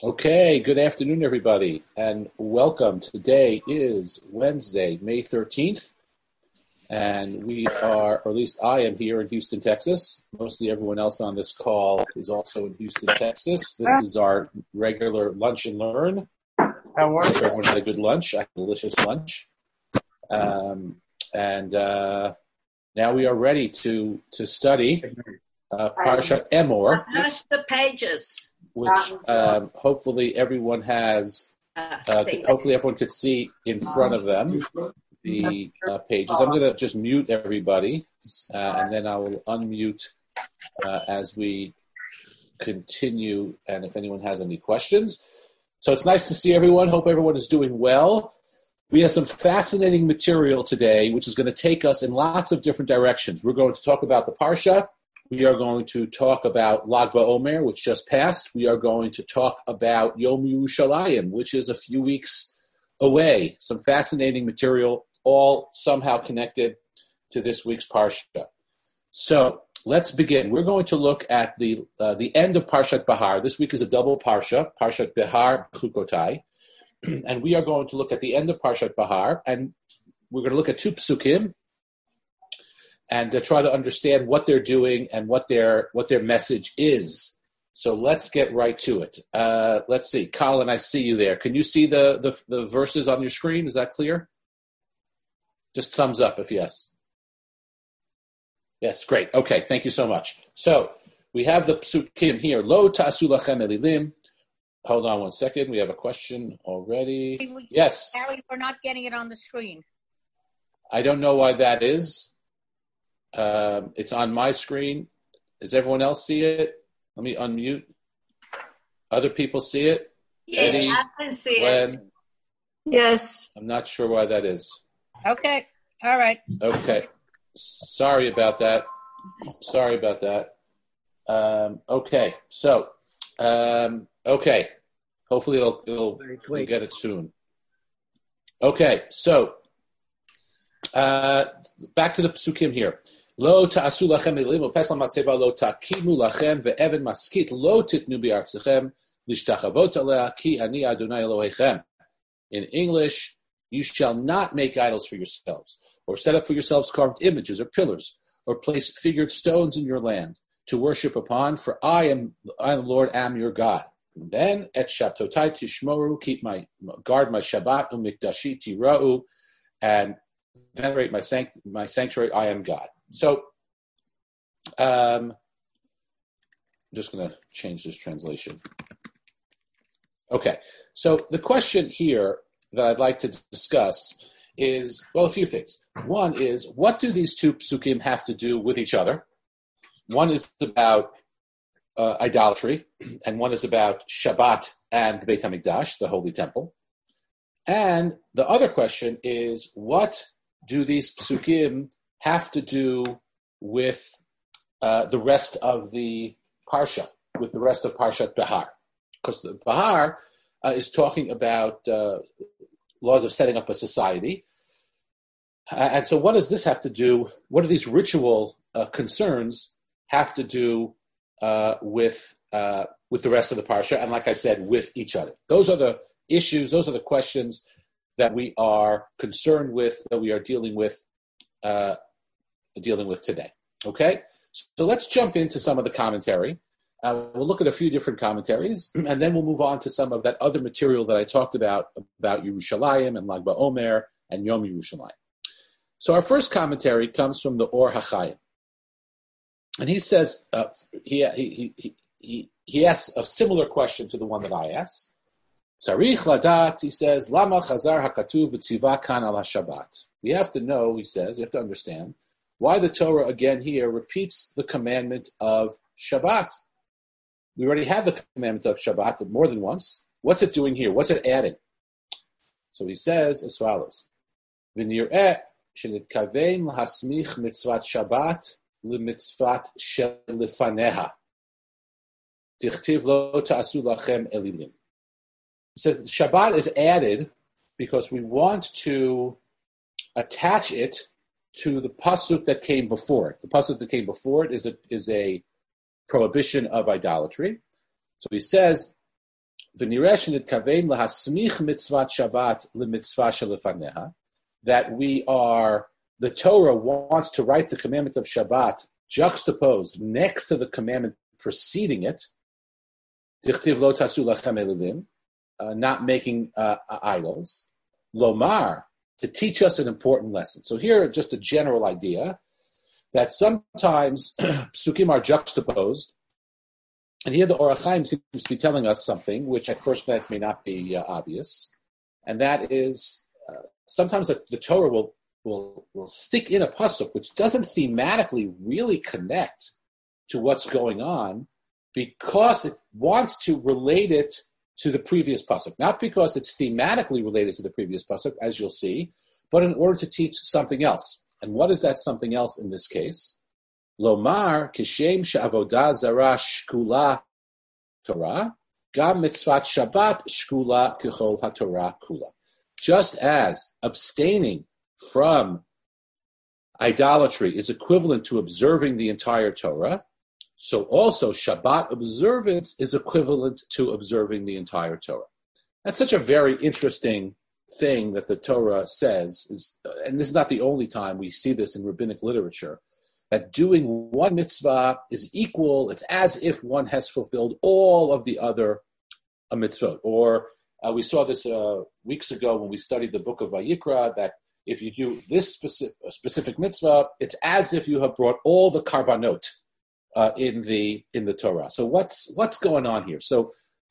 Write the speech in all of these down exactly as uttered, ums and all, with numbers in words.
Okay, good afternoon, everybody, and welcome. Today is Wednesday, May thirteenth, and we are, or at least I am here in Houston, Texas. Mostly everyone else on this call is also in Houston, Texas. This is our regular lunch and learn. How are you? Everyone had a good lunch, a delicious lunch. Um, and uh, now we are ready to, to study uh, Parshat Emor. Pass the pages. Which um, hopefully everyone has, uh, hopefully everyone could see in front of them the uh, pages. I'm going to just mute everybody, uh, and then I will unmute uh, as we continue, and if anyone has any questions. So it's nice to see everyone. Hope everyone is doing well. We have some fascinating material today, which is going to take us in lots of different directions. We're going to talk about the Parsha. We are going to talk about Lag BaOmer, which just passed. We are going to talk about Yom Yerushalayim, which is a few weeks away. Some fascinating material, all somehow connected to this week's Parsha. So let's begin. We're going to look at the uh, the end of Parshat Behar. This week is a double Parsha, Parshat Behar Chukotai. And we are going to look at the end of Parshat Behar, and we're going to look at two psukim, and to try to understand what they're doing and what their what their message is. So let's get right to it. Uh, let's see. Colin, I see you there. Can you see the, the, the verses on your screen? Is that clear? Just thumbs up if yes. Yes, great. Okay, thank you so much. So we have the psukim here. Lo ta'asu lachem elilim. Hold on one second. We have a question already. Yes. Harry, we're not getting it on the screen. I don't know why that is. Um, it's on my screen. Does everyone else see it? Let me unmute. Other people see it? Yes, Eddie, I can see Glenn? it. Yes. I'm not sure why that is. Okay. All right. Okay. Sorry about that. Sorry about that. Um, okay. So, um, okay. Hopefully it'll, it'll we'll get it soon. Okay. So, uh, back to the psukim here. Lo ta'asu lachem elilim u'pesal matzeva lo ta'kimu lachem ve'even maskit lo titnu bi'artzechem lishtachavot alea ki ani Adonai Elohechem. In English, you shall not make idols for yourselves, or set up for yourselves carved images or pillars, or place figured stones in your land to worship upon, for I am, I, the Lord, am your God. And then, et shatotai tishmoru, keep my, guard my Shabbat, u'mikdashi tira'u, and venerate my sanct- my sanctuary, I am God. So, um, I'm just going to change this translation. Okay, so the question here that I'd like to discuss is, well, a few things. One is, what do these two psukim have to do with each other? One is about uh, idolatry, and one is about Shabbat and the Beit HaMikdash, the Holy Temple. And the other question is, what do these psukim have to do with uh, the rest of the Parsha, with the rest of Parshat Behar? Because the Behar uh, is talking about uh, laws of setting up a society. Uh, and so what does this have to do, what do these ritual uh, concerns have to do uh, with uh, with the rest of the Parsha? And like I said, with each other. Those are the issues, those are the questions that we are concerned with, that we are dealing with, uh, dealing with today. Okay, so let's jump into some of the commentary. Uh, we'll look at a few different commentaries, and then we'll move on to some of that other material that I talked about about Yerushalayim and Lag BaOmer and Yom Yerushalayim. So our first commentary comes from the Or HaChaim, and he says uh, he he he he he asks a similar question to the one that I asked. Tzarich ladat, he says, Lama chazar hakatuv v'tziva kan al Shabbat. We have to know, he says, we have to understand why the Torah again here repeats the commandment of Shabbat. We already have the commandment of Shabbat more than once. What's it doing here? What's it adding? So he says as follows: V'nir'eh shenitkavein lahasmich mitzvat Shabbat lemitzvat shel lefaneha. Tichtiv lo ta'asu lachem elilim. It says that Shabbat is added because we want to attach it to the pasuk that came before it. The pasuk that came before it is a is a prohibition of idolatry. So he says that we are, the Torah wants to write the commandment of Shabbat juxtaposed next to the commandment preceding it, uh, not making uh, idols, lomar, to teach us an important lesson. So here, just a general idea that sometimes psukim are juxtaposed, and here the Or HaChaim seems to be telling us something which at first glance may not be uh, obvious, and that is uh, sometimes the, the Torah will, will will stick in a pasuk which doesn't thematically really connect to what's going on because it wants to relate it to the previous pasuk, not because it's thematically related to the previous pasuk, as you'll see, but in order to teach something else. And what is that something else in this case? Lomar kishem she'avodah zara shkula Torah, gam mitzvat Shabbat shkula kechol haTorah kula. Just as abstaining from idolatry is equivalent to observing the entire Torah, so also Shabbat observance is equivalent to observing the entire Torah. That's such a very interesting thing that the Torah says, is, and this is not the only time we see this in rabbinic literature, that doing one mitzvah is equal, it's as if one has fulfilled all of the other uh, mitzvot. Or uh, we saw this uh, weeks ago when we studied the book of Vayikra, that if you do this specific, specific mitzvah, it's as if you have brought all the karbanot uh, in the in the Torah. So what's what's going on here? So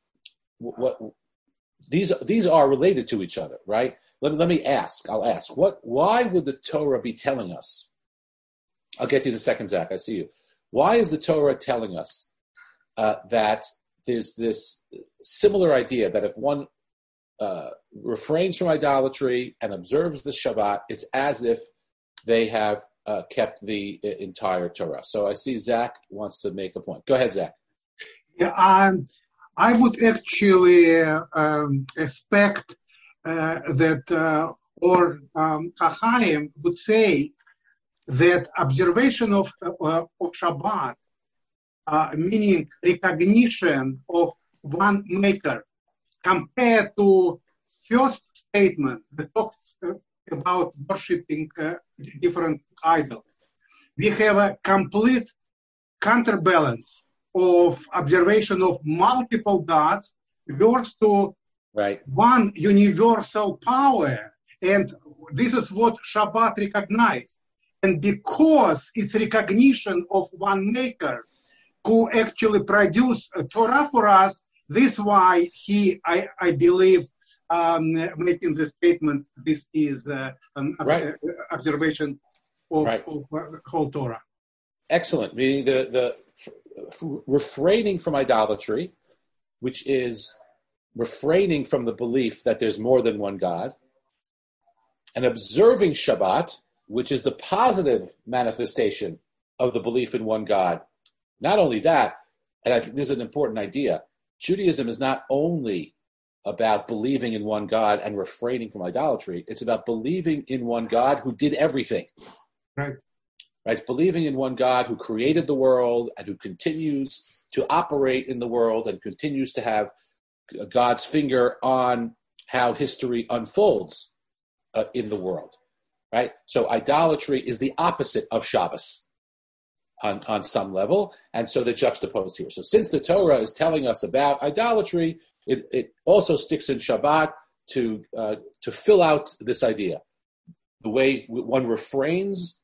what these these are related to each other, right? Let, let me ask. I'll ask. What? Why would the Torah be telling us? I'll get to you in a second, Zach. I see you. Why is the Torah telling us uh, that there's this similar idea that if one uh, refrains from idolatry and observes the Shabbat, it's as if they have uh, kept the uh, entire Torah? So I see Zach wants to make a point. Go ahead, Zach. Yeah, um, I would actually uh, um, expect uh, that uh, or um, HaChaim would say that observation of, uh, of Shabbat, uh, meaning recognition of one maker, compared to first statement that talks uh, about worshipping uh, different idols. We have a complete counterbalance of observation of multiple gods versus to right. one universal power. And this is what Shabbat recognizes. And because it's recognition of one maker who actually produced a Torah for us, this is why he, I, I believe, um, making the statement, this is uh, an right. observation of, right. of uh, whole Torah. Excellent. Meaning the, the f- refraining from idolatry, which is refraining from the belief that there's more than one God, and observing Shabbat, which is the positive manifestation of the belief in one God. Not only that, and I think this is an important idea, Judaism is not only about believing in one God and refraining from idolatry, it's about believing in one God who did everything. Right. Right? It's believing in one God who created the world and who continues to operate in the world and continues to have God's finger on how history unfolds uh, in the world. Right? So idolatry is the opposite of Shabbos on, on some level, and so they're juxtaposed here. So since the Torah is telling us about idolatry, it, it also sticks in Shabbat to uh, to fill out this idea. The way one refrains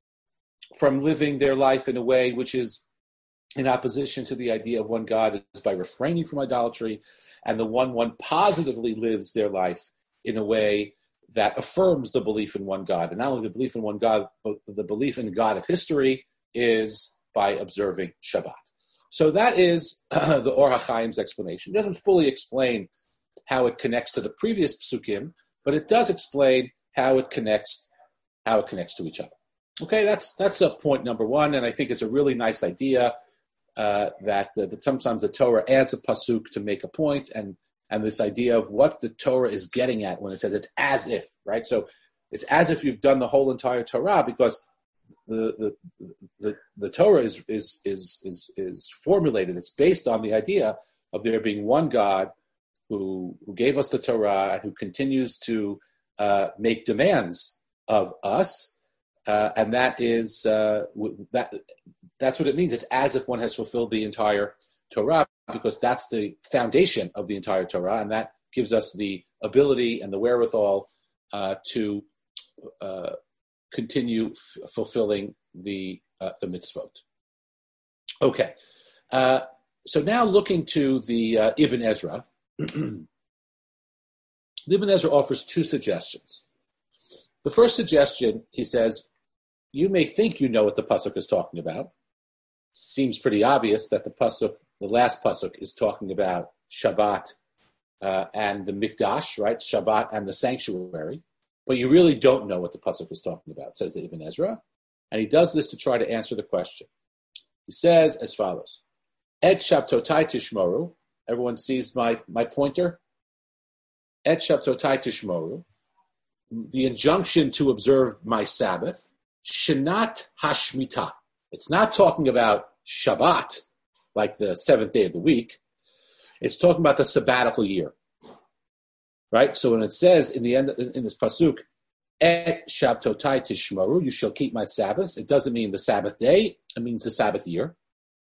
from living their life in a way which is in opposition to the idea of one God is by refraining from idolatry, and the one one positively lives their life in a way that affirms the belief in one God. And not only the belief in one God, but the belief in God of history is by observing Shabbat. So that is uh, the Or HaChaim's explanation. It doesn't fully explain how it connects to the previous psukim, but it does explain how it connects how it connects to each other. Okay, that's that's a point number one, and I think it's a really nice idea uh, that, uh, that sometimes the Torah adds a pasuk to make a point, and and this idea of what the Torah is getting at when it says it's as if, right? So it's as if you've done the whole entire Torah, because the the the, the Torah is, is is is is formulated. It's based on the idea of there being one God who who gave us the Torah and who continues to uh, make demands of us, uh, and that is uh, that that's what it means. It's as if one has fulfilled the entire Torah, because that's the foundation of the entire Torah, and that gives us the ability and the wherewithal uh, to uh, continue f- fulfilling the uh, the mitzvot. Okay, uh, so now looking to the uh, Ibn Ezra. Ibn Ezra offers two suggestions. The first suggestion, he says, you may think you know what the pasuk is talking about. Seems pretty obvious that the pasuk, the last pasuk, is talking about Shabbat uh, and the Mikdash, right? Shabbat and the sanctuary. But you really don't know what the pasuk is talking about, says the Ibn Ezra. And he does this to try to answer the question. He says as follows, Et Shabtotai Tishmoru. Everyone sees my, my pointer? Et Shabtotai Tishmoru. The injunction to observe my Sabbath. Shenat Hashmita. It's not talking about Shabbat, like the seventh day of the week. It's talking about the sabbatical year. Right? So when it says in the end, in, in this pasuk, Et Shabtotai Tishmoru, you shall keep my Sabbaths, it doesn't mean the Sabbath day, it means the Sabbath year.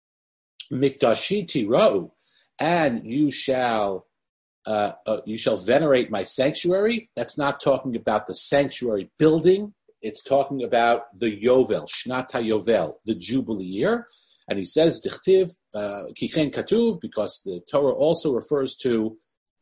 Mikdashi Tira'u, and you shall uh, uh, you shall venerate my sanctuary. That's not talking about the sanctuary building. It's talking about the Yovel, Shnat HaYovel, the Jubilee year. And he says, Dichtiv, Kichen Katuv, because the Torah also refers to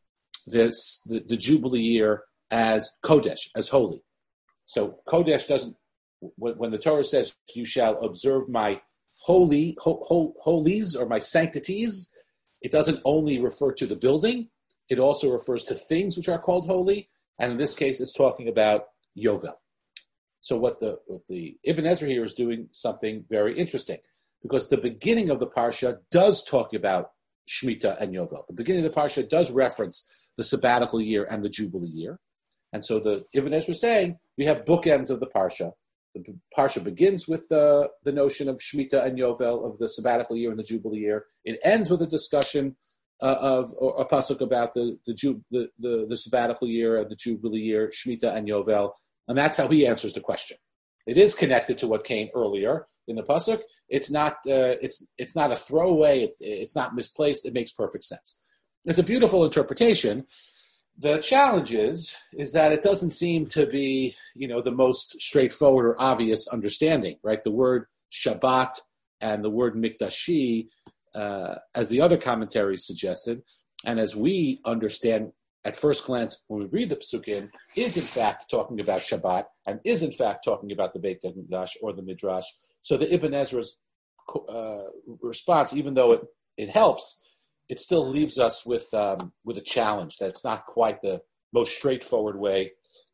this the, the Jubilee year as Kodesh, as holy. So Kodesh doesn't, when, when the Torah says, you shall observe my holy, ho, ho, holies or my sanctities, it doesn't only refer to the building, it also refers to things which are called holy, and in this case, it's talking about Yovel. So what the what the Ibn Ezra here is doing something very interesting, because the beginning of the parsha does talk about Shemitah and Yovel. The beginning of the parsha does reference the sabbatical year and the Jubilee year, and so the Ibn Ezra is saying we have bookends of the parsha. The parsha begins with the, the notion of Shemitah and Yovel, of the sabbatical year and the Jubilee year. It ends with a discussion uh, of or a pasuk about the the, Ju, the the the sabbatical year, the Jubilee year, Shemitah and Yovel, and that's how he answers the question. It is connected to what came earlier in the pasuk. It's not uh, it's it's not a throwaway. It, it's not misplaced. It makes perfect sense. It's a beautiful interpretation. The challenge is, is that it doesn't seem to be, you know, the most straightforward or obvious understanding, right? The word Shabbat and the word Mikdashi, uh, as the other commentaries suggested, and as we understand at first glance when we read the Pesukim, is in fact talking about Shabbat and is in fact talking about the Beit HaMikdash or the Midrash. So the Ibn Ezra's uh, response, even though it, it helps, it still leaves us with um, with a challenge that it's not quite the most straightforward way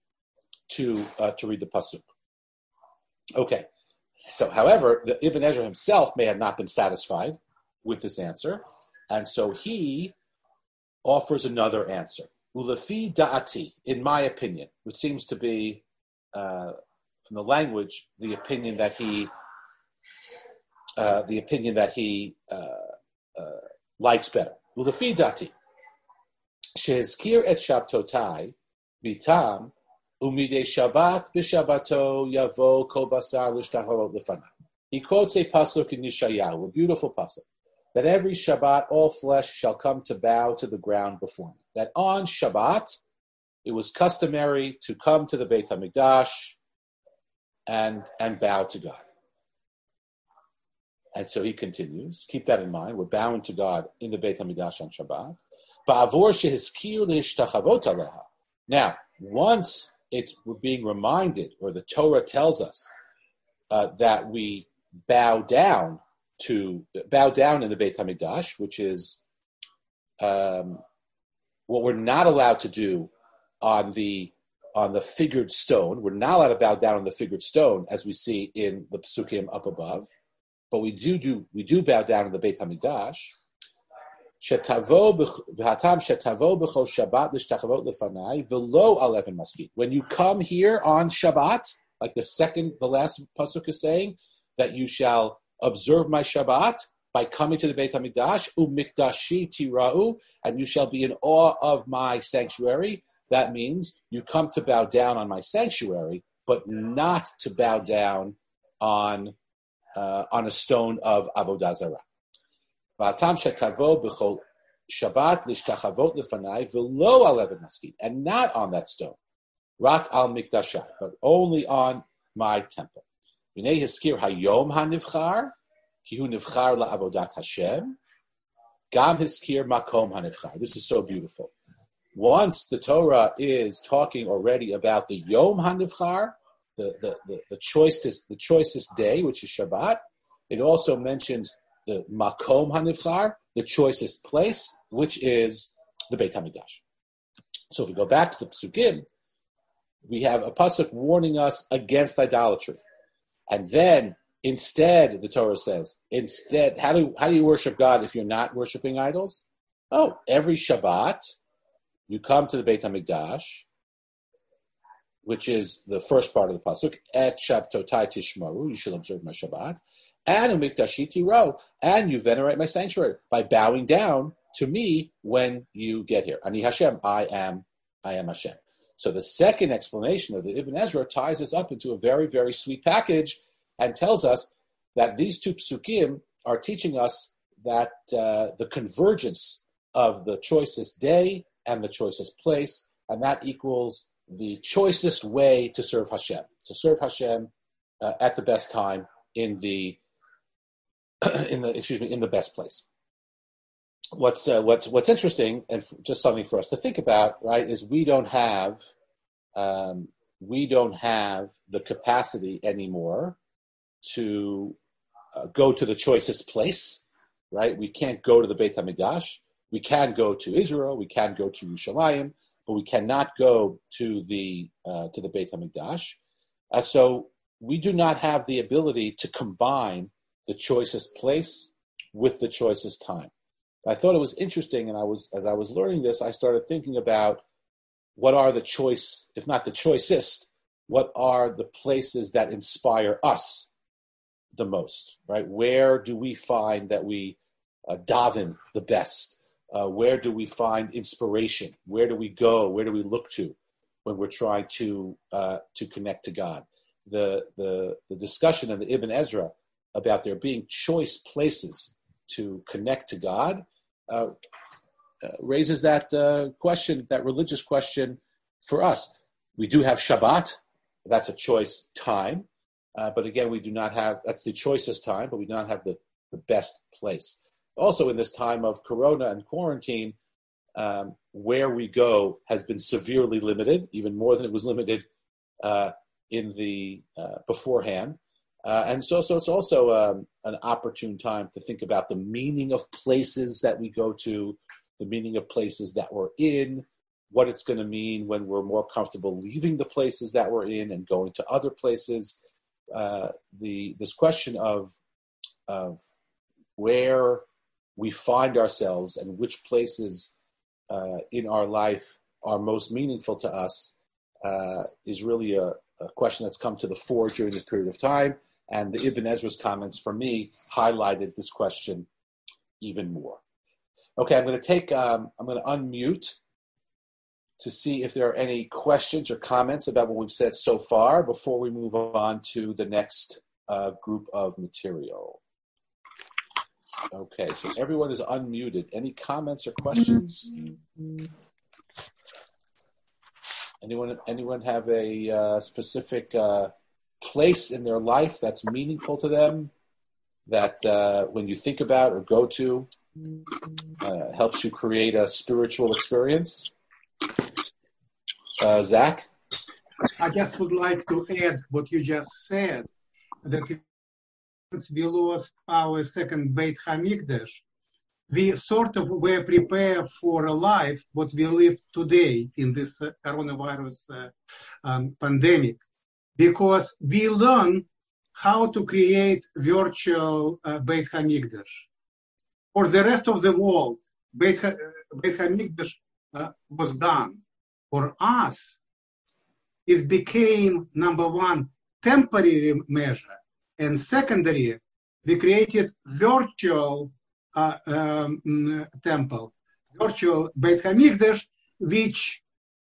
to uh, to read the pasuk. Okay, so however, the Ibn Ezra himself may have not been satisfied with this answer, and so he offers another answer. Ulefi da'ati, in my opinion, which seems to be uh, from the language the opinion that he uh, the opinion that he. Uh, uh, likes better. Ulefi dati, shehezkir et shabtotai, mitam, umidei Shabbat b'Shabbato yavo kol basar l'shtacharot lefanai. He quotes a pasuk in Yeshayahu, a beautiful pasuk, that every Shabbat all flesh shall come to bow to the ground before me. That on Shabbat it was customary to come to the Beit HaMikdash and and bow to God. And so he continues, keep that in mind, we're bowing to God in the Beit HaMikdash on Shabbat. Now, once it's we're being reminded, or the Torah tells us uh, that we bow down to, bow down in the Beit HaMikdash, which is um, what we're not allowed to do on the on the figured stone. We're not allowed to bow down on the figured stone, as we see in the Pesukim up above. But we do do we do bow down in the Beit HaMikdash. When you come here on Shabbat, like the second, the last pasuk is saying, that you shall observe my Shabbat, by coming to the Beit HaMikdash, u'mikdashi tira'u, and you shall be in awe of my sanctuary. That means you come to bow down on my sanctuary, but not to bow down on uh, on a stone of Avodah Zarah. V'atam shetavo b'chol Shabbat lishtachavot lefanai v'lo al even maskid, and not on that stone, rak al mikdashai, but only on my temple. V'nei hiskir hayom hanivchar, ki hu nivchar la'avodat Hashem, gam hiskir makom hanivchar. This is so beautiful. Once the Torah is talking already about the Yom HaNivchar, the, the, the, the choicest the choicest day, which is Shabbat, it also mentions the Makom HaNivchar, the choicest place, which is the Beit HaMikdash. So if we go back to the Psukim, we have a pasuk warning us against idolatry. And then instead, the Torah says, instead, how do, how do you worship God if you're not worshiping idols? Oh, every Shabbat, you come to the Beit HaMikdash, which is the first part of the pasuk. Et Shabtotai Tishmaru, you shall observe my Shabbat, and Umikdashi Tiro, and you venerate my sanctuary by bowing down to me when you get here. Ani Hashem, I am, I am Hashem. So the second explanation of the Ibn Ezra ties us up into a very, very sweet package and tells us that these two psukim are teaching us that uh, the convergence of the choicest day and the choicest place, and that equals the choicest way to serve Hashem, to serve Hashem uh, at the best time in the in the excuse me in the best place. What's uh, what's what's interesting, and f- just something for us to think about, right, is we don't have um, we don't have the capacity anymore to uh, go to the choicest place, right? We can't go to the Beit HaMikdash. We can go to Israel, we can go to Yerushalayim, but we cannot go to the uh, to the Beit HaMikdash. Uh, so we do not have the ability to combine the choicest place with the choicest time. I thought it was interesting, and I was as I was learning this, I started thinking about what are the choice, if not the choicest, what are the places that inspire us the most, right? Where do we find that we uh, daven the best? Uh, where do we find inspiration? Where do we go? Where do we look to when we're trying to uh, to connect to God? The, the the discussion in the Ibn Ezra about there being choice places to connect to God uh, uh, raises that uh, question, that religious question for us. We do have Shabbat. That's a choice time. Uh, but again, we do not have, that's the choicest time, but we do not have the, the best place. Also, in this time of Corona and quarantine, um, where we go has been severely limited, even more than it was limited uh, in the uh, beforehand. Uh, and so, so it's also um, an opportune time to think about the meaning of places that we go to, the meaning of places that we're in, what it's going to mean when we're more comfortable leaving the places that we're in and going to other places. Uh, the this question of of where we find ourselves and which places uh, in our life are most meaningful to us uh, is really a, a question that's come to the fore during this period of time. And the Ibn Ezra's comments, for me, highlighted this question even more. Okay, I'm going to take, um, I'm going to unmute to see if there are any questions or comments about what we've said so far before we move on to the next uh, group of material. Okay, so everyone is unmuted. Any comments or questions? Anyone, anyone have a uh, specific uh, place in their life that's meaningful to them, that uh, when you think about or go to, uh, helps you create a spiritual experience? Uh, Zach? I just would like to add what you just said, that since we lost our second Beit HaMikdash, we sort of were prepared for a life what we live today in this uh, coronavirus uh, um, pandemic, because we learn how to create virtual uh, Beit HaMikdash. For the rest of the world, Beit, ha- Beit HaMikdash uh, was done. For us, it became, number one, temporary measure, and secondary, we created virtual uh, um, temple, virtual Beit HaMikdash, which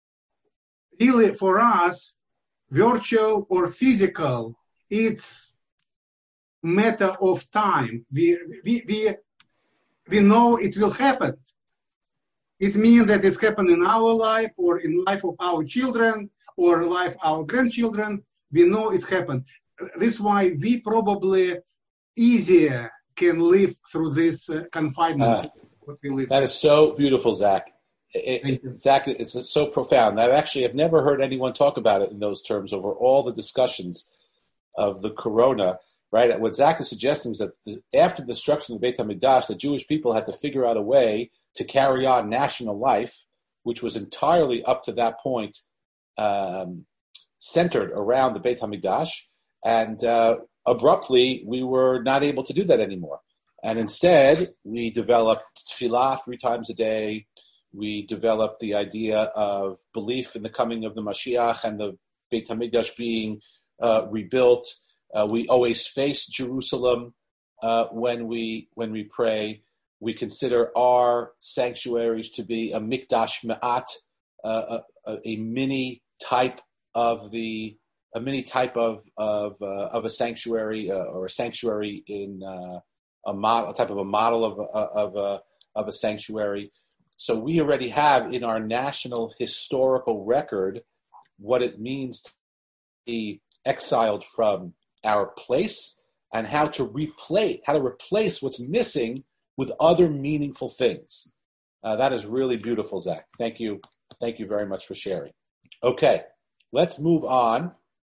really for us, virtual or physical, it's matter of time. We, we, we, we know it will happen. It means that it's happened in our life or in life of our children or life of our grandchildren. We know it happened. This is why we probably easier can live through this uh, confinement. Uh, what we live. That is so beautiful, Zach. It, it, Zach, it's so profound. I actually have never heard anyone talk about it in those terms over all the discussions of the corona, right? What Zach is suggesting is that the, after the destruction of the Beit HaMikdash, the Jewish people had to figure out a way to carry on national life, which was entirely up to that point um, centered around the Beit HaMikdash. And uh, abruptly, we were not able to do that anymore. And instead, we developed tefillah three times a day. We developed the idea of belief in the coming of the Mashiach and the Beit HaMikdash being uh, rebuilt. Uh, we always face Jerusalem uh, when we when we pray. We consider our sanctuaries to be a mikdash ma'at, uh, a, a mini type of the a mini type of of uh, of a sanctuary uh, or a sanctuary in uh, a model, a type of a model of a, of a of a sanctuary. So we already have in our national historical record what it means to be exiled from our place and how to replace how to replace what's missing with other meaningful things. Uh, that is really beautiful, Zach. Thank you. Thank you very much for sharing. Okay, let's move on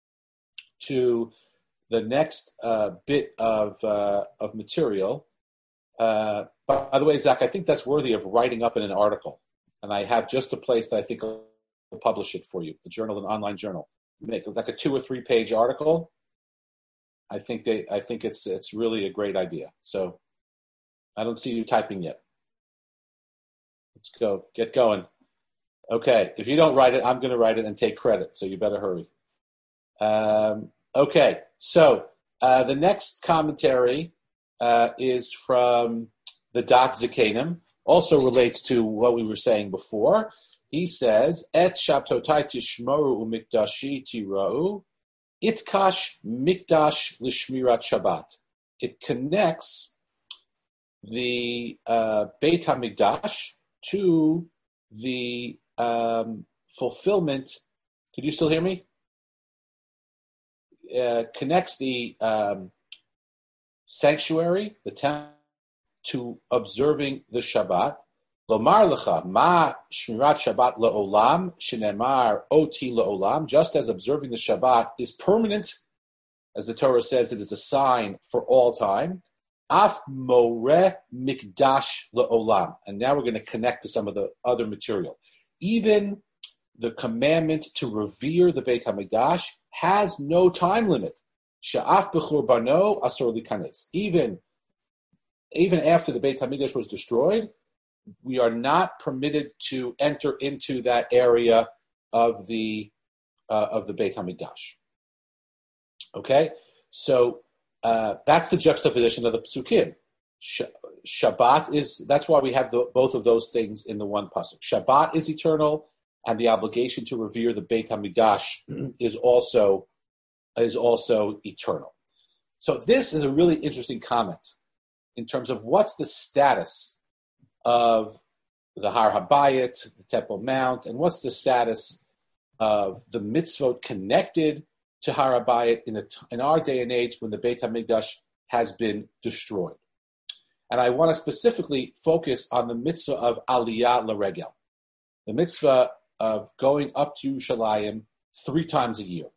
to the next uh, bit of uh, of material. Uh, by the way, Zach, I think that's worthy of writing up in an article. And I have just a place that I think will publish it for you, the journal, an online journal. Make like a two or three page article. I think they, I think it's it's really a great idea. So I don't see you typing yet. Let's go. Get going. Okay. If you don't write it, I'm going to write it and take credit. So you better hurry. Um, okay. So uh, the next commentary uh, is from the Dat Zikanim. Also relates to what we were saying before. He says, Et Shabtotai Tishmoru Umikdashi Tirau, Itkash Mikdash Lishmirat Shabbat. It connects the uh, Beit HaMikdash to the um, fulfillment. Could you still hear me? Uh, connects the um, sanctuary, the temple, to observing the Shabbat. Lomar lecha ma shmirat Shabbat leolam shenemar oti leolam. Just as observing the Shabbat is permanent, as the Torah says, it is a sign for all time. Af more mikdash leolam. And now we're going to connect to some of the other material. Even the commandment to revere the Beit HaMikdash has no time limit. Sha'af b'churbano asor likanes. Even even after the Beit HaMikdash was destroyed, we are not permitted to enter into that area of the uh, of the Beit HaMikdash. Okay, so uh, that's the juxtaposition of the psukim. Sh- Shabbat is that's why we have the, both of those things in the one pasuk. Shabbat is eternal, and the obligation to revere the Beit HaMikdash is also is also eternal. So this is a really interesting comment in terms of what's the status of the Har HaBayit, the Temple Mount, and what's the status of the mitzvot connected to Har HaBayit in, a, in our day and age when the Beit HaMikdash has been destroyed. And I want to specifically focus on the mitzvah of Aliyah L'Regel, the mitzvah of going up to Yerushalayim three times a year.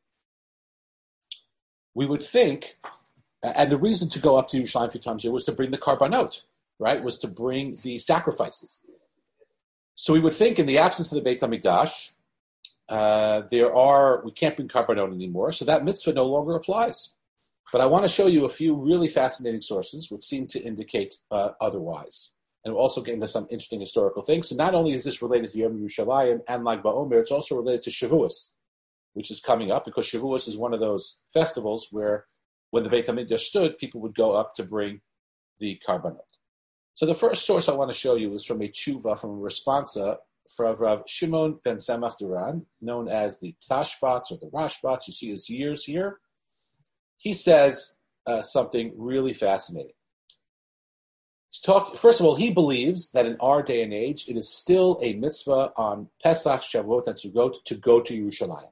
We would think, and the reason to go up to Yerushalayim three times a year was to bring the karbanot, right, was to bring the sacrifices. So we would think in the absence of the Beit HaMikdash, uh, there are, we can't bring karbanot anymore, so that mitzvah no longer applies. But I want to show you a few really fascinating sources which seem to indicate uh, otherwise. And we'll also get into some interesting historical things. So not only is this related to Yom Yerushalayim and Lag BaOmer, it's also related to Shavuos, which is coming up, because Shavuos is one of those festivals where when the Beit HaMikdash stood, people would go up to bring the karbanot. So the first source I want to show you is from a tshuva, from a responsa from Rav Shimon ben Samach Duran, known as the Tashbats or the Rashbats. You see his years here. He says uh, something really fascinating. He's talk, first of all, he believes that in our day and age, it is still a mitzvah on Pesach, Shavuot, and Sukkot to go to Yerushalayim.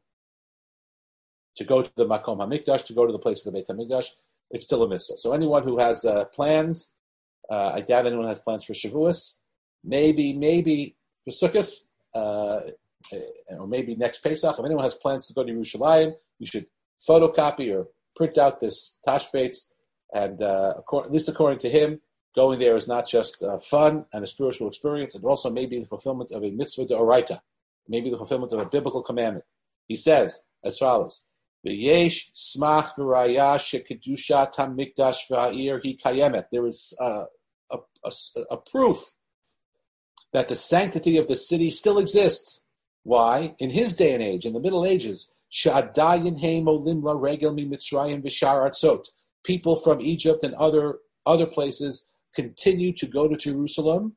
To go to the Makom HaMikdash, to go to the place of the Beit HaMikdash, it's still a mitzvah. So anyone who has uh, plans, uh, I doubt anyone has plans for Shavuos, maybe, maybe for Sukkot, uh, or maybe next Pesach. If anyone has plans to go to Yerushalayim, you should photocopy or print out this Tashbates, and uh, at least according to him, going there is not just uh, fun and a spiritual experience, and also maybe the fulfillment of a mitzvah d'oraita, maybe the fulfillment of a biblical commandment. He says as follows: "V'yesh smach v'raya shekedushat hamikdash v'ha'ir hi kayemet." There is uh, a, a, a proof that the sanctity of the city still exists. Why? In his day and age, in the Middle Ages, she'adayin heim olim la regel mi Mitzrayim v'shar atzot. People from Egypt and other other places continue to go to Jerusalem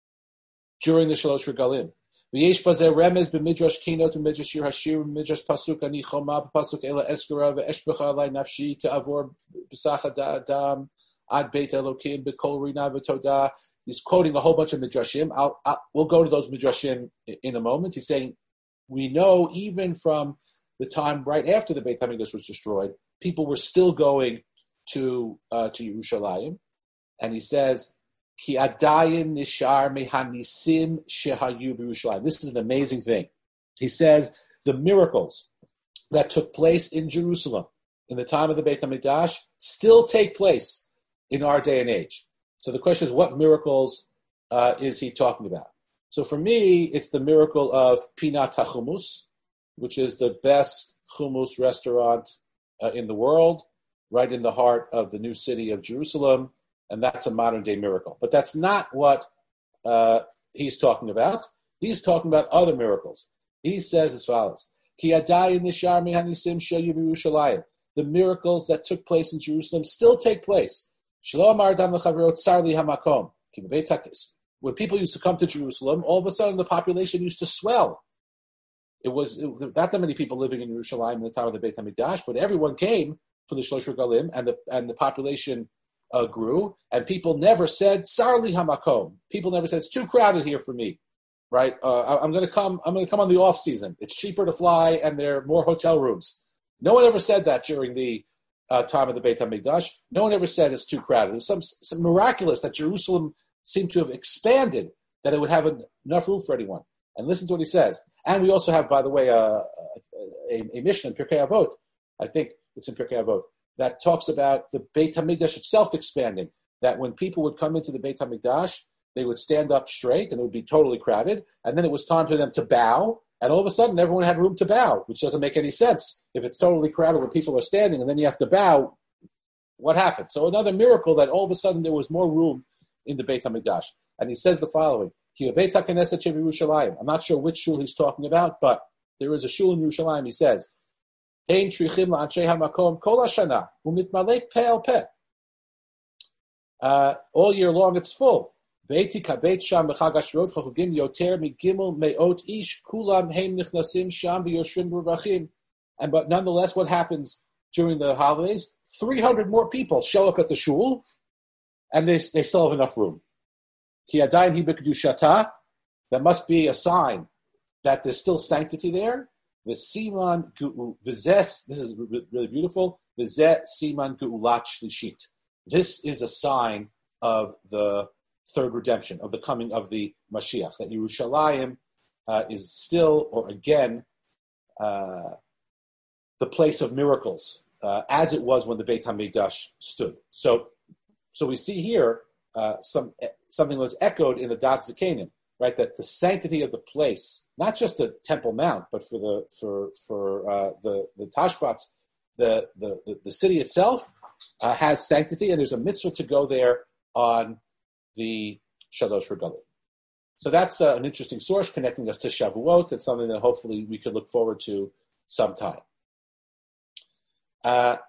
during the Shalosh Regalim. V'yesh bazeh remez b'midrash kinot u'midrash shir hashir u'midrash pasuk ani choma pasuk ela eskara ve'eshbecha alai nafshi ka'avor b'sacha da'adam ad beit elokim b'kol rina v'todah. He's quoting a whole bunch of midrashim. I'll, I'll, we'll go to those midrashim in a moment. He's saying we know even from the time right after the Beit HaMikdash was destroyed, people were still going to uh, to Yerushalayim. And he says, Ki adayin nishar mehanisim shehayu b'Yerushalayim. This is an amazing thing. He says the miracles that took place in Jerusalem in the time of the Beit HaMikdash still take place in our day and age. So the question is, what miracles uh, is he talking about? So for me, it's the miracle of Pinat HaChummus, which is the best hummus restaurant uh, in the world, right in the heart of the new city of Jerusalem. And that's a modern-day miracle. But that's not what uh, he's talking about. He's talking about other miracles. He says as follows: The miracles that took place in Jerusalem still take place. When people used to come to Jerusalem, all of a sudden the population used to swell. It was it, not that many people living in Jerusalem in the time of the Beit HaMikdash, but everyone came for the Shlosh Regalim, and the and the population Uh, grew, and people never said "Sarli hamakom." People never said it's too crowded here for me, right? Uh, I, I'm going to come. I'm going to come on the off season. It's cheaper to fly, and there are more hotel rooms. No one ever said that during the uh, time of the Beit HaMikdash. No one ever said it's too crowded. It was some, some miraculous that Jerusalem seemed to have expanded, that it would have enough room for anyone. And listen to what he says. And we also have, by the way, uh, a, a mission in Pirkei Avot. I think it's in Pirkei Avot, that talks about the Beit HaMikdash itself expanding, that when people would come into the Beit HaMikdash, they would stand up straight and it would be totally crowded, and then it was time for them to bow, and all of a sudden everyone had room to bow, which doesn't make any sense. If it's totally crowded when people are standing and then you have to bow, what happened? So another miracle that all of a sudden there was more room in the Beit HaMikdash. And he says the following: I'm not sure which shul he's talking about, but there is a shul in Yerushalayim, he says, Uh, all year long it's full. And but nonetheless, what happens during the holidays? three hundred more people show up at the shul, and they, they still have enough room. That must be a sign that there's still sanctity there. V'siman gu'u v'zes. This is really beautiful. V'zeh siman gu'ulat shlishit. This is a sign of the third redemption, of the coming of the Mashiach. That Yerushalayim uh, is still, or again, uh, the place of miracles, uh, as it was when the Beit HaMikdash stood. So, so we see here uh, some something that was echoed in the Dat Zikanim. Right, that the sanctity of the place, not just the Temple Mount, but for the for for uh, the the Tashbats, the the the, the city itself uh, has sanctity, and there's a mitzvah to go there on the Shalosh Regalim. So that's uh, an interesting source connecting us to Shavuot. It's something that hopefully we could look forward to sometime. Uh,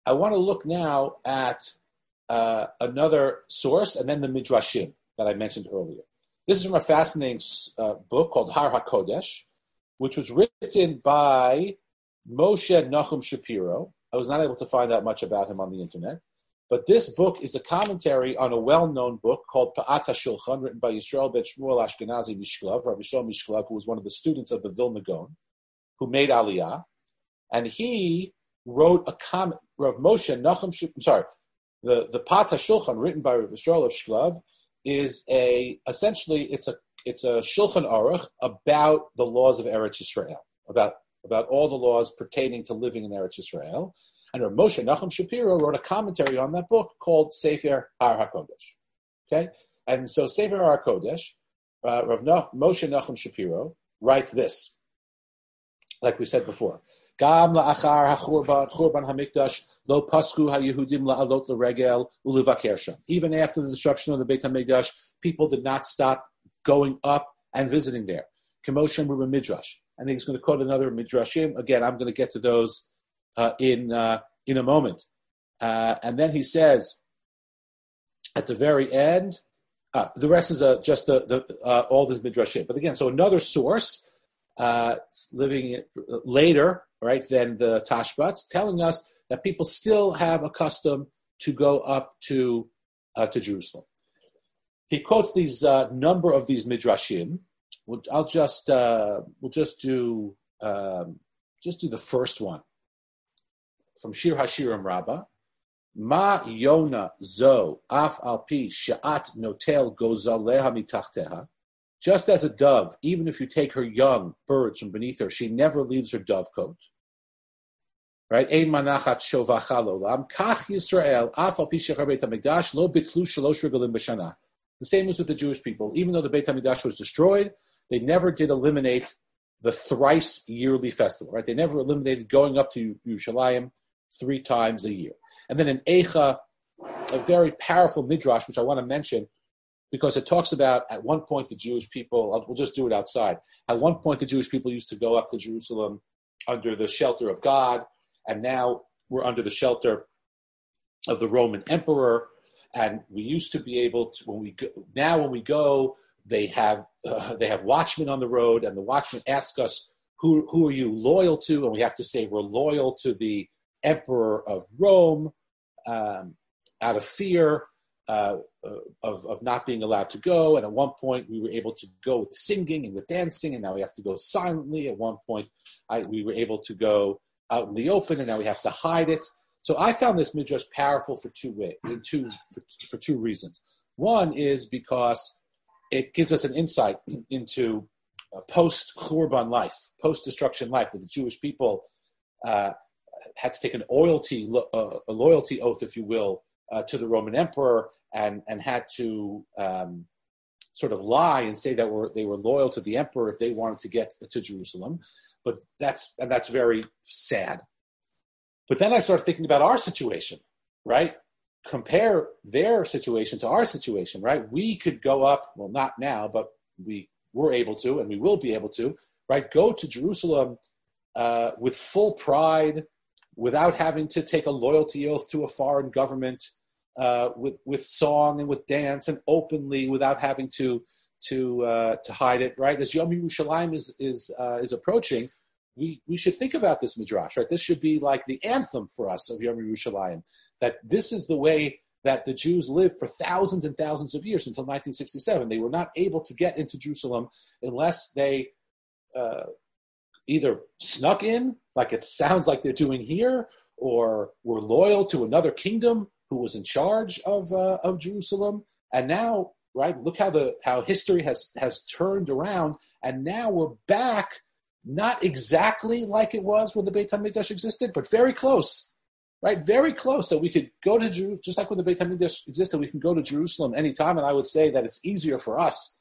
I want to look now at uh, another source and then the Midrashim that I mentioned earlier. This is from a fascinating uh, book called Har HaKodesh, which was written by Moshe Nachum Shapiro. I was not able to find out much about him on the internet, but this book is a commentary on a well-known book called Pa'at HaShulchan, written by Yisrael ben Shmuel Ashkenazi Mishklav, Rabbi Yisrael Mishklav, who was one of the students of the Vilna Gaon, who made Aliyah, and he wrote a comment. Rav Moshe Nachum, I'm sorry, the the Pa'at HaShulchan, written by Rabbi Yisrael of Shklav, is a essentially it's a it's a Shulchan Aruch about the laws of Eretz Yisrael, about about all the laws pertaining to living in Eretz Yisrael. And Rav Moshe Nachum Shapiro wrote a commentary on that book called Sefer Har HaKodesh. Okay, and so Sefer Har HaKodesh, uh, Rav no- Moshe Nachum Shapiro writes this, like we said before. Gam la'achar ha'churban, churban ha'mikdash, lo pasku ha'yehudim la'alot l'regel u'levaker sham. Even after the destruction of the Beit HaMikdash, people did not stop going up and visiting there. Kemoshem Ruba Midrash. I think he's going to quote another Midrashim. Again, I'm going to get to those uh, in uh, in a moment. Uh, and then he says, at the very end, uh, the rest is uh, just the, the uh, all this Midrashim. But again, so another source, uh, living later, right, than the Tashbats, telling us that people still have a custom to go up to uh, to Jerusalem. He quotes these uh, number of these Midrashim. We'll, I'll just uh, we'll just do um, just do the first one from Shir Hashirim Rabbah. Ma Yona Zo Af Al Pi Sha'at Notel Gozaleha Mitachteha. Just as a dove, even if you take her young birds from beneath her, she never leaves her dovecote. Right? Ein manachat shovacha lolam. Kach Yisrael Af Al Pi Shechar Beit HaMikdash Lo Bitlu Shalosh Regalim B'Shana. The same was with the Jewish people. Even though the Beit HaMikdash was destroyed, they never did eliminate the thrice yearly festival. Right? They never eliminated going up to Yerushalayim three times a year. And then in Eicha, a very powerful midrash, which I want to mention, because it talks about at one point the Jewish people, we'll just do it outside. At one point the Jewish people used to go up to Jerusalem under the shelter of God, and now we're under the shelter of the Roman emperor. And we used to be able to, when we go, now when we go, they have uh, they have watchmen on the road, and the watchmen ask us, who who are you loyal to? And we have to say we're loyal to the emperor of Rome, um, out of fear uh, of, of not being allowed to go. And at one point we were able to go with singing and with dancing, and now we have to go silently. At one point I, we were able to go out in the open, and now we have to hide it. So I found this midrash powerful for two ways, two for, for two reasons. One is because it gives us an insight into post-Churban life, post-destruction life, that the Jewish people uh, had to take an loyalty, uh, a loyalty oath, if you will, uh, to the Roman emperor, and and had to um, sort of lie and say that were, they were loyal to the emperor if they wanted to get to Jerusalem. But that's and that's very sad. But then I started thinking about our situation, right? Compare their situation to our situation, right? We could go up, well, not now, but we were able to, and we will be able to, right? Go to Jerusalem uh, with full pride, without having to take a loyalty oath to a foreign government, uh, with with song and with dance, and openly, without having to to uh, to hide it, right? As Yom Yerushalayim is is uh, is approaching, we we should think about this midrash, right? This should be like the anthem for us of Yom Yerushalayim, that this is the way that the Jews lived for thousands and thousands of years until nineteen sixty-seven. They were not able to get into Jerusalem unless they uh, either snuck in, like it sounds like they're doing here, or were loyal to another kingdom who was in charge of uh, of Jerusalem. And now, right, look how the how history has has turned around, and now we're back, not exactly like it was when the Beit HaMikdash existed, but very close, right? Very close, that we could go to Jerusalem, just like when the Beit HaMikdash existed, we can go to Jerusalem anytime. And I would say that it's easier for us.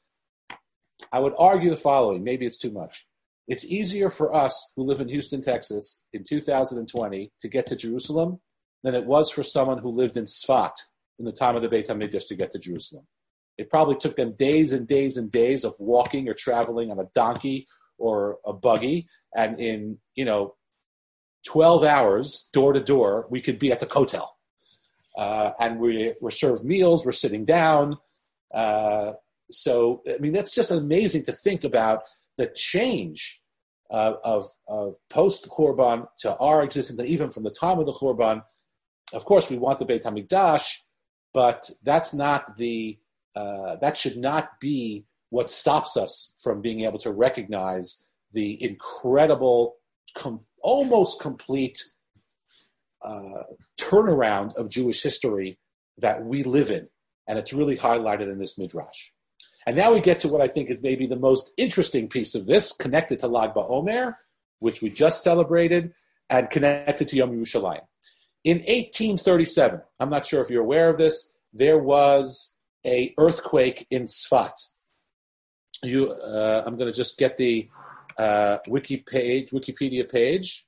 I would argue the following, maybe it's too much. It's easier for us who live in Houston, Texas in two thousand twenty to get to Jerusalem than it was for someone who lived in Sfat in the time of the Beit HaMikdash to get to Jerusalem. It probably took them days and days and days of walking or traveling on a donkey or a buggy, and in, you know, twelve hours, door to door, we could be at the Kotel. Uh, and we, we're served meals, we're sitting down. Uh, so, I mean, that's just amazing to think about the change uh, of, of post-Churban to our existence, and even from the time of the Churban. Of course, we want the Beit HaMikdash, but that's not the, uh, that should not be what stops us from being able to recognize the incredible, com- almost complete uh, turnaround of Jewish history that we live in. And it's really highlighted in this Midrash. And now we get to what I think is maybe the most interesting piece of this, connected to Lag BaOmer, which we just celebrated, and connected to Yom Yerushalayim. In eighteen thirty-seven, I'm not sure if you're aware of this, there was an earthquake in Tzfat. You, uh, I'm going to just get the uh, wiki page, Wikipedia page.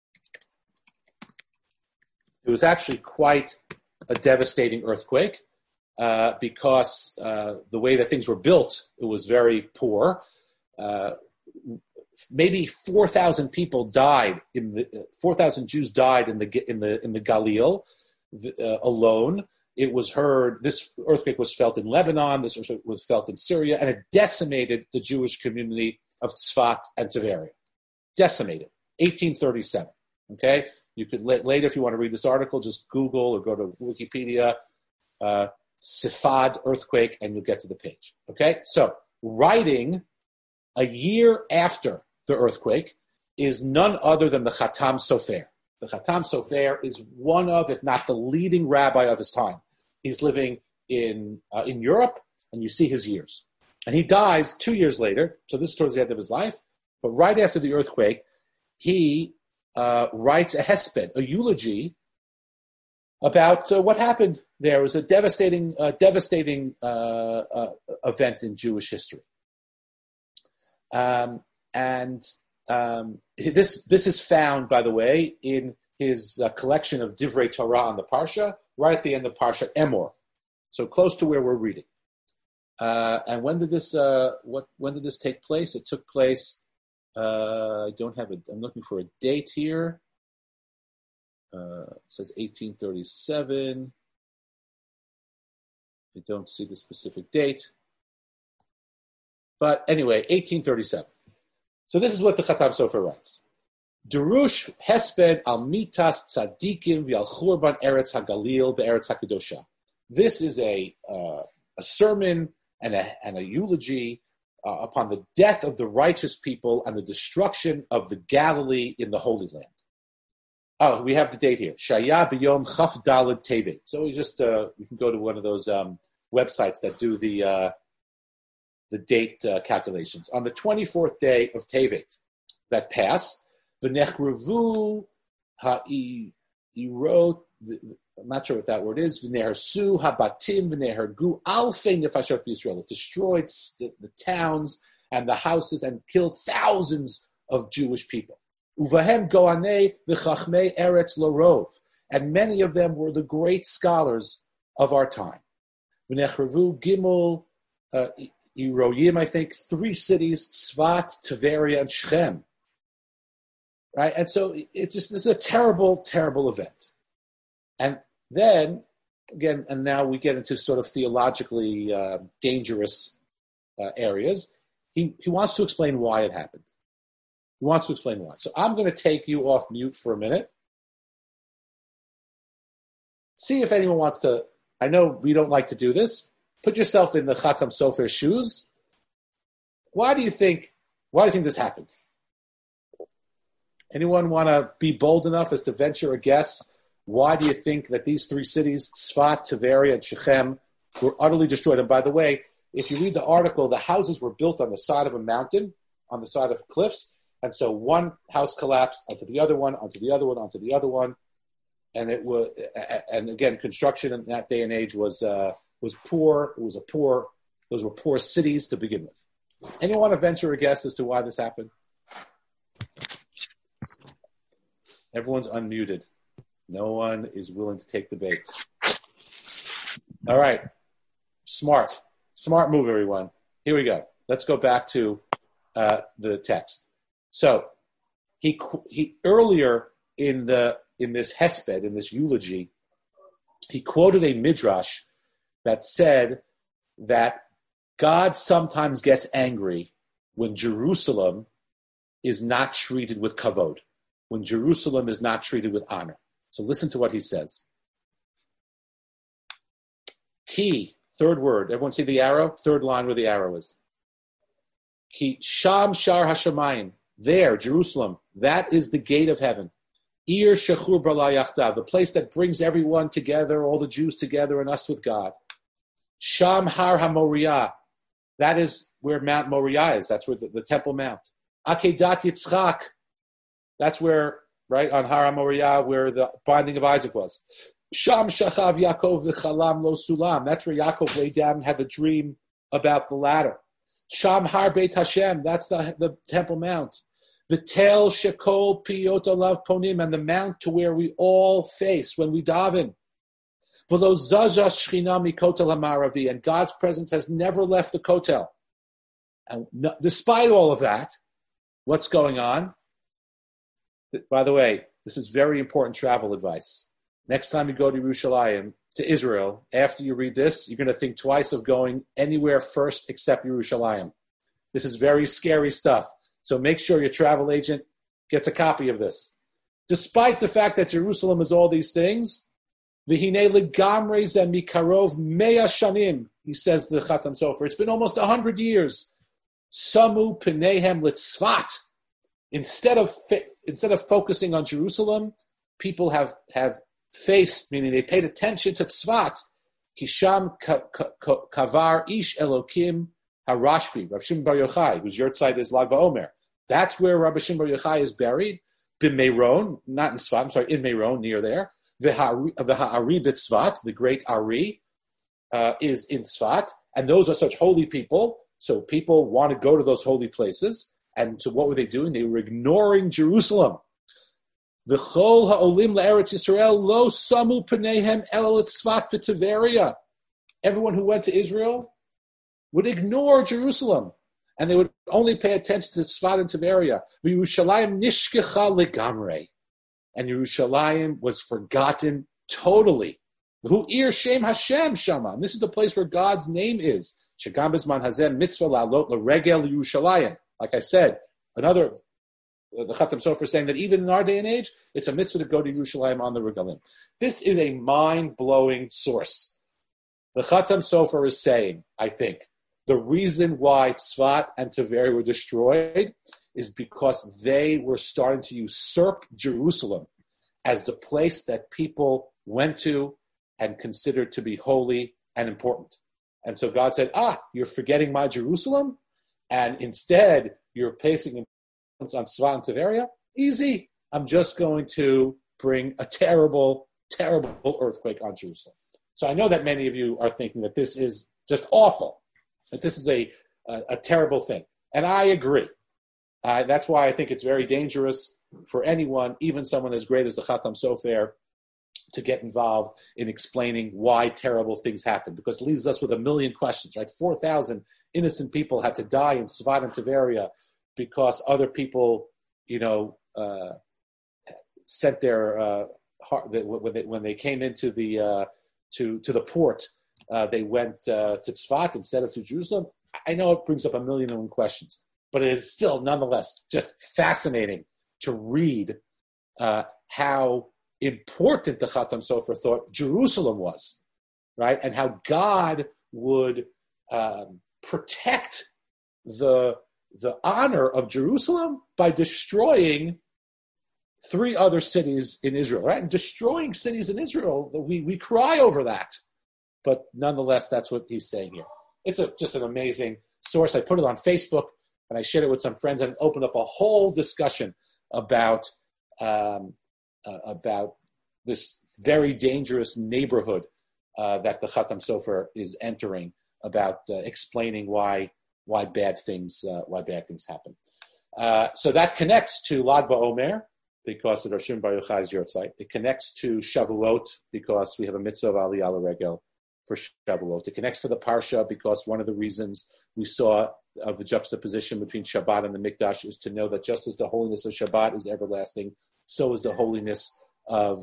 It was actually quite a devastating earthquake uh, because uh, the way that things were built, it was very poor. Uh, maybe four thousand people died in the four thousand Jews died in the in the in the Galil uh, alone. It was heard. This earthquake was felt in Lebanon. This earthquake was felt in Syria, and it decimated the Jewish community of Tzfat and Tveria. Decimated. eighteen thirty-seven. Okay. You could later, if you want to read this article, just Google or go to Wikipedia, uh, Sifad earthquake, and you'll get to the page. Okay, so writing a year after the earthquake is none other than the Khatam Sofer. The Khatam Sofer is one of, if not the leading rabbi of his time. He's living in uh, in Europe, and you see his years. And he dies two years later, so this is towards the end of his life. But right after the earthquake, he Uh, writes a hesped, a eulogy about uh, what happened there. It was a devastating, uh, devastating uh, uh, event in Jewish history. Um, and um, this this is found, by the way, in his uh, collection of Divrei Torah on the Parsha, right at the end of Parsha Emor, so close to where we're reading. Uh, and when did this? Uh, what? When did this take place? It took place. Uh, I don't have it. I'm looking for a date here. Uh, it says eighteen thirty-seven. I don't see the specific date. But anyway, eighteen thirty-seven. So this is what the Khatam Sofer writes. Derush hesped al mitas tzadikim v'al churban eretz hagalil be'eretz hakadosha. This is a uh, a sermon and a and a eulogy Uh, upon the death of the righteous people and the destruction of the Galilee in the Holy Land. Oh, we have the date here. Shaya b'yom chaf daled tevet. So we just, uh, we can go to one of those um, websites that do the uh, the date uh, calculations. On the twenty-fourth day of Tevet that passed, v'nechrevu ha'irot, I'm not sure what that word is. V'nehersu habatim v'nehergu alfei nefashot b'Yisrael. It destroyed the, the towns and the houses and killed thousands of Jewish people. Uvahem goanei v'chachmei eretz lorov. And many of them were the great scholars of our time. V'nechrevu gimel uh, iroyim, I think, three cities, Tzfat, Tveria, and Shechem. Right? And so it's just, this is a terrible, terrible event. And then, again, and now we get into sort of theologically uh, dangerous uh, areas. He, he wants to explain why it happened. He wants to explain why. So I'm going to take you off mute for a minute. See if anyone wants to, I know we don't like to do this. Put yourself in the Khatam Sofer shoes. Why do you think, why do you think this happened? Anyone want to be bold enough as to venture a guess? Why do you think that these three cities, Tzfat, Tveria, and Shechem, were utterly destroyed? And by the way, if you read the article, the houses were built on the side of a mountain, on the side of cliffs. And so one house collapsed onto the other one, onto the other one, onto the other one. And it was, and again, construction in that day and age was uh, was poor. It was a poor, those were poor cities to begin with. Anyone want to venture a guess as to why this happened? Everyone's unmuted. No one is willing to take the bait. All right. Smart. Smart move, everyone. Here we go. Let's go back to uh, the text. So he he earlier in the in this hesped, in this eulogy, he quoted a midrash that said that God sometimes gets angry when Jerusalem is not treated with kavod, when Jerusalem is not treated with honor. So listen to what he says. Ki, third word. Everyone see the arrow? Third line where the arrow is. Ki sham shar hashamayim. There, Jerusalem. That is the gate of heaven. Ir shechur b'la yachdav, the place that brings everyone together, all the Jews together, and us with God. Sham har haMoriah. That is where Mount Moriah is. That's where the, the Temple Mount. Akedat Yitzchak. That's where, right, on Har HaMoriah, where the binding of Isaac was. Sham shachav Yaakov v'chalam lo sulam. That's where Yaakov lay down and had the dream about the ladder. Sham har Beit Hashem. That's the, the Temple Mount. V'tel shekol piyot alav ponim. And the mount to where we all face when we daven. V'lo zaza shchina mikotel hamaravi. And God's presence has never left the kotel. And no, despite all of that, what's going on? By the way, this is very important travel advice. Next time you go to Yerushalayim, to Israel, after you read this, you're going to think twice of going anywhere first except Yerushalayim. This is very scary stuff. So make sure your travel agent gets a copy of this. Despite the fact that Jerusalem is all these things, V'hinei legamrei zeh mikarov mea shanim, he says the Chatam Sofer. It's been almost a hundred years. Samu Pneihem Litzfat. Instead of instead of focusing on Jerusalem, people have, have faced, meaning they paid attention to Tzfat. Kisham Kavar Ish Elokim Harashbi, Rav Shimon Bar Yochai, whose yurtzeit is Lag BaOmer. That's where Rabbi Shimon Bar Yochai is buried. B'Meiron, not in Tzfat, I'm sorry, in Meiron, near there. The Ha'ari B'Tzfat, the great Ari, uh, is in Tzfat. And those are such holy people. So people want to go to those holy places. And so what were they doing? They were ignoring Jerusalem. V'chol ha'olim la'eretz Yisrael lo samu p'neihem el tzfat v'Tiveria. Everyone who went to Israel would ignore Jerusalem. And they would only pay attention to Tzfat and Tiveria. V'Yerushalayim nishkecha legamrei. And Yerushalayim was forgotten totally. V'hu ir shem Hashem shama. And this is the place where God's name is. Shegam b'zman hazeh mitzvah la'alot l'regel Yerushalayim. Like I said, another, the Chatam Sofer saying that even in our day and age, it's a mitzvah to go to Yerushalayim on the regalim. This is a mind-blowing source. The Chatam Sofer is saying, I think, the reason why Tzfat and Tiveria were destroyed is because they were starting to usurp Jerusalem as the place that people went to and considered to be holy and important. And so God said, ah, you're forgetting my Jerusalem? And instead, you're placing importance on Tzfat and Tiveria? Easy. I'm just going to bring a terrible, terrible earthquake on Jerusalem. So I know that many of you are thinking that this is just awful, that this is a, a, a terrible thing. And I agree. Uh, that's why I think it's very dangerous for anyone, even someone as great as the Chatam Sofer, to get involved in explaining why terrible things happen, because it leaves us with a million questions, right? four thousand innocent people had to die in Tzfat and Tiveria because other people, you know, uh, sent their, uh, heart, when, they, when they came into the, uh, to, to the port, uh, they went uh, to Tzfat instead of to Jerusalem. I know it brings up a million and one questions, but it is still nonetheless just fascinating to read uh, how important the Chatam Sofer thought Jerusalem was, right? And how God would um, protect the, the honor of Jerusalem by destroying three other cities in Israel, right? And destroying cities in Israel, we, we cry over that. But nonetheless, that's what he's saying here. It's a, just an amazing source. I put it on Facebook, and I shared it with some friends, and it opened up a whole discussion about um, uh, about this very dangerous neighborhood uh, that the Chatam Sofer is entering, about uh, explaining why why bad things uh, why bad things happen. Uh, so that connects to Lag BaOmer because of Rav Shimon Bar Yochai's yurtzeit. It connects to Shavuot because we have a mitzvah of Aliyah L'Regel for Shavuot. It connects to the Parsha because one of the reasons we saw of the juxtaposition between Shabbat and the Mikdash is to know that just as the holiness of Shabbat is everlasting, so is the holiness of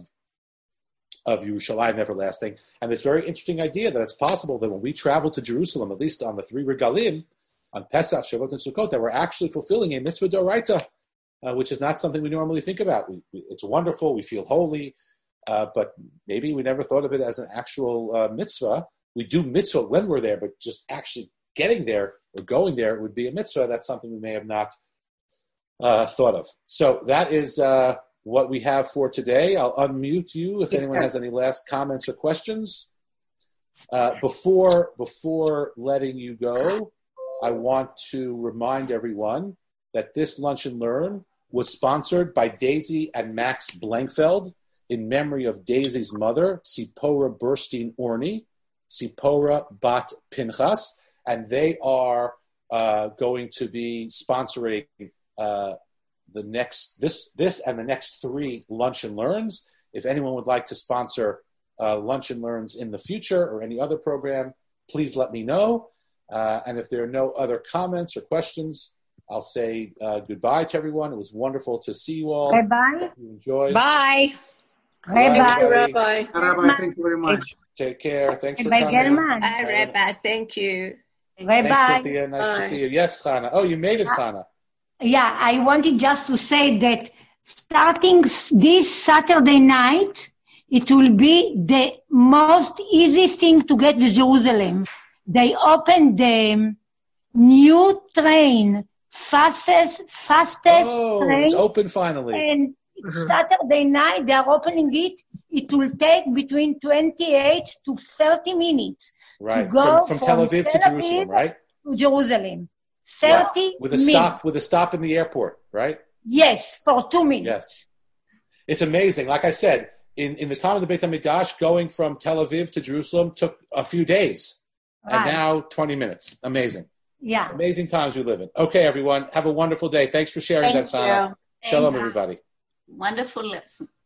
of Yerushalayim everlasting. And this very interesting idea that it's possible that when we travel to Jerusalem, at least on the three regalim, on Pesach, Shavuot, and Sukkot, that we're actually fulfilling a mitzvah d'oraita, uh, which is not something we normally think about. We, we, it's wonderful, we feel holy, uh, but maybe we never thought of it as an actual uh, mitzvah. We do mitzvah when we're there, but just actually getting there or going there would be a mitzvah. That's something we may have not uh, thought of. So that is uh, what we have for today. I'll unmute you if anyone has any last comments or questions. Uh, before before letting you go, I want to remind everyone that this Lunch and Learn was sponsored by Daisy and Max Blankfeld in memory of Daisy's mother, Sipora Burstein Orny, Sipora Bat Pinchas, and they are uh, going to be sponsoring uh, the next this this and the next three Lunch and Learns. If anyone would like to sponsor uh, Lunch and Learns in the future or any other program, please let me know. Uh, and if there are no other comments or questions, I'll say uh, goodbye to everyone. It was wonderful to see you all. Bye-bye. You enjoyed. Bye. Bye, Bye-bye. everybody. Rabbi, thank you very much. Take care. Thanks for Bye, coming. German. Hi, Rebbe. Thank you. Thanks, Bye-bye. Cynthia. Nice Bye. to see you. Yes, Chana. Oh, you made it, Chana. Yeah, I wanted just to say that starting s- this Saturday night, it will be the most easy thing to get to Jerusalem. They opened the new train, fastest, fastest Oh, train. it's open finally. And Saturday night, they are opening it. It will take between twenty-eight to thirty minutes Right. go From, from Tel from Aviv to Tel Jerusalem, Aviv right? to Jerusalem. thirty With a minutes. stop with a stop in the airport, right? Yes, for two minutes. Yes. It's amazing. Like I said, in, in the time of the Beit HaMikdash, going from Tel Aviv to Jerusalem took a few days. And Right. now twenty minutes. Amazing. Yeah. Amazing times we live in. Okay, everyone. Have a wonderful day. Thanks for sharing Thank that, Sana. you. Shalom, Thank you. everybody. Wonderful lesson.